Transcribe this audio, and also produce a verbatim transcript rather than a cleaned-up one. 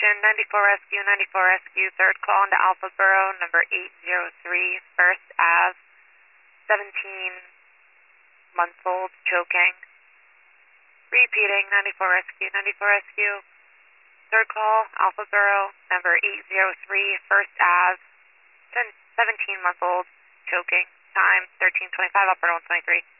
Houston, ninety-four Rescue, ninety-four Rescue, third call into Alpha Borough, number eight zero three, First Ave, seventeen months old, choking. Repeating, ninety-four Rescue, ninety-four Rescue, third call, Alpha Borough, number eight zero three, First Ave, seventeen months old, choking. Time thirteen twenty-five, operator one twenty-three.